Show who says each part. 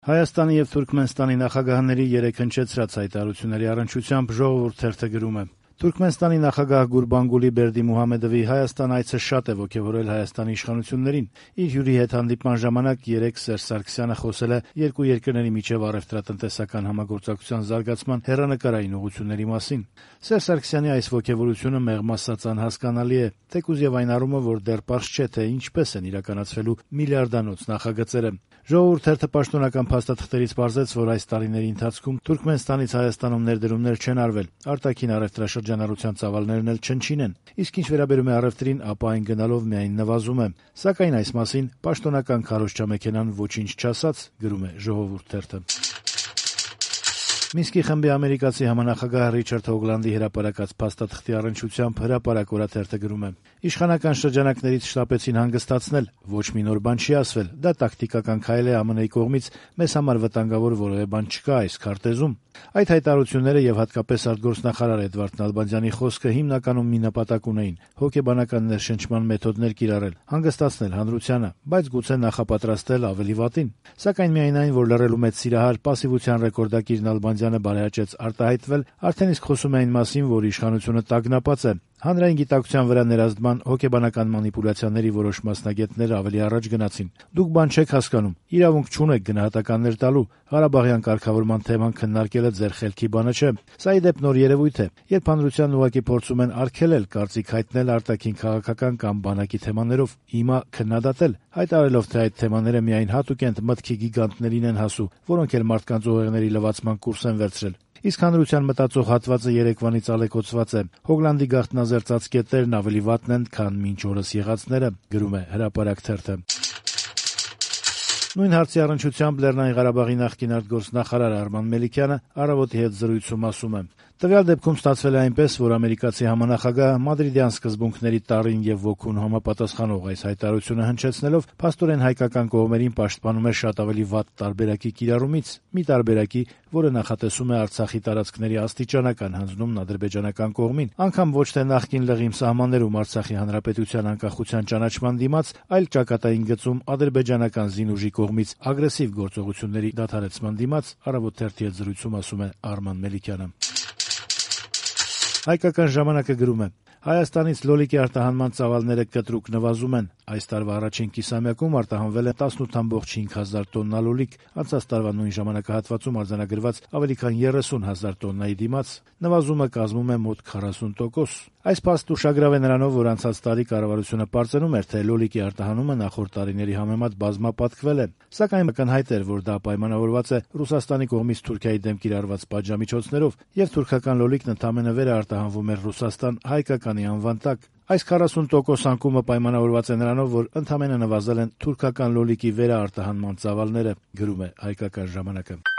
Speaker 1: Հայաստանի եւ Թուրքմենստանի նախագահների 3 հնչեցրած հայտարարությունների առնչությամբ «Ժողովուրդ» թերթը գրում է. Թուրքմենստանի նախագահ Գուրբանգուլի Բերդիմուհամեդովի Հայաստան այցը շատ է ոգևորել Հայաստանի իշխանություններին։ Իր հյուրի հետ հանդիպման ժամանակ Սերժ Սարգսյանը խոսել է երկու երկրների միջև առևտրատնտեսական համագործակցության զարգացման հեռանկարային ուղղությունների մասին։ Սերժ Սարգսյանի այս ոգևորությունը մեղմ ասած անհասկանալի է, թեկուզ եւ այն առումով, որ դեռ պարզ չէ, թե ինչպես են իրականացվելու միլիարդանոց նախագծերը։ «Ժողովուրդ» թերթը պաշտոնական փաստաթղթերից պարզեց, որ այս տարիների ընթացքում Թուրքմենստանից Հայաստանում ներդրումներ չեն արվել, արտաքին առևտրաշրջանառության ծավալներն էլ չնչին են, իսկ ինչ վերաբերում է առևտրին, ապա այն գնալով միայն նվազում է։ Սակայն այս մասին պաշտոնական քարոզչամեքենան ոչինչ չասաց, գրում է «Ժողովուրդ» թերթը։ Մինսկի խմբի ամերիկացի համանախագահ Ռիչարդ Հոգլանդի հրապարակած փաստաթղթի առնչությամբ «Հրապարակ» օրաթերթը գրում է. «Իշխանական շրջանակներից շտապեցին հանգստացնել, ոչ մի նոր բան չի ասվել, դա տակտիկական քայլ է ԱՄՆ-ի կողմից, մեզ համար վտանգավոր որևէ բան չկա այս քարտեզում»։ Այդ հայտարարությունները եւ հատկապես արտգործնախարար Էդվարդ Նալբանդյանի խոսքը հիմնականում մի նպատակ ունեին՝ հոգեբանական ներշնչման մեթոդներ կիրառել, հանգստացնել հանրությանը, բայց գուցե նախապատրաստել ավելի վատին։ Սակայն միայն այն, որ լռելու մեծ սիրահար, պասիվության ռեկորդակիր Նալբանդյանը բարեհաճեց արտահայտվել, արդեն իսկ խոսում է այն մասին, որ իշխանությունը տագնապած է։ Հանրային գիտակցության վրա ներազդման հոգեբանական մանիպուլյացիաների որոշ մասնագետներ ավելի առաջ գնացին։ Դուք բան չեք հասկանում, իրավունք չունեք գնահատականներ տալու, Ղարաբաղյան կարգավորման թեման քննարկելը ձեր խելքի բանը չէ։ Սա ի դեպ նոր երևույթ է, երբ հանրությանն ուղղակի փորձում են արգելել կարծիք հայտնել արտաքին քաղաքական կամ բանակի թեմաներով, հիմա քննադատել, հայտարարելով, թե այդ թեմաները միայն հատուկենտ մտքի գիգանտներին են հասու, որոնք էլ մարդկանց ուղեղների լվացման կուրս են վերցրել։ Իսկ հանրության մտածող հատվածը երեկվանից ալեկոծված է։ Հոգլանդի գաղտնազերծած կետերն ավելի վատն են, քան մինչ օրս եղածները, գրում է «Հրապարակ» թերթը։ Նույն հարցի առնչությամբ Լեռնային Ղարաբաղի նախկին արտգործնախարար Արման Մելիքյանը «Առավոտ»-ի հետ զրույցում ասում է. «Տվյալ դեպքում ստացվել է այնպես, որ ամերիկացի համանախագահը մադրիդյան սկզբունքների տառին եւ ոգուն համապատասխանող այս հայտարարությունը հնչեցնելով փաստորեն հայկական կողմերին պաշտպանում է շատ ավելի վատ տարբերակի կիրառումից, մի տարբերակի, որը նախատեսում է Արցախի տարածքների աստիճանական հանձնումն ադրբեջանական կողմին, անգամ ոչ թե նախկին լղիմ սահմաններում Արցախի հանրապետության անկախության ճանաչման դիմաց, այլ ճակատային գծում ադրբեջանական զինուժի կողմից ագրեսիվ գործողությունների դադարեցման դիմաց», «Առավոտ» թերթի հետ զրույցում ասում է Արման Մելիքյանը։ Հայկական ժամանակը գրում է. «Հայաստանից լոլիկի արտահանման ծավալները կտրուկ նվազում են։ Այս տարվա առաջին կիսամյակում արտահանվել է 18.5 հազար տոննա լոլիկ, անցած տարվա նույն ժամանակահատվածում արձանագրված ավելի քան 30 հազար տոննայի դիմաց նվազումը կազմում է մոտ 40%։ Այս փաստը ուշագրավ է նրանով, որ անցած տարի կառավարությունը պարծենում էր, թե լոլիկի արտահանումը նախորդ տարիների համեմատ բազմապատկվել է, սակայն ակնհայտ էր, որ դա պայմանավորված է Ռուսաստանի կողմից Թուրքիայի դեմ կիրառված պատժամիջոցներով, եւ թուրքական լոլիկն ընդամենը վեր արտահանվում էր Ռուսաստան հայկականի անվան տակ։ Այս 40% անկումը պայմանավորված է նրանով, որ ընդամենը նվազել են թուրքական լոլիկի վերարտահանման ծավալները», գրում է «Հայկական ժամանակը»։